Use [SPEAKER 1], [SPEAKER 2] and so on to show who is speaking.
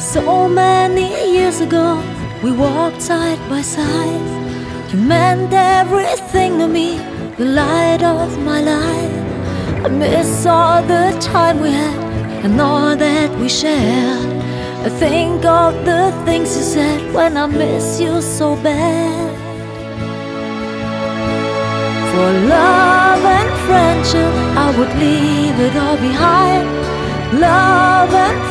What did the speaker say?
[SPEAKER 1] So many years ago, we walked side by side. You meant everything to me, the light of my life. I miss all the time we had and all that we shared. I think of the things you said when I miss you so bad. For love and friendship, I would leave it all behind. Love and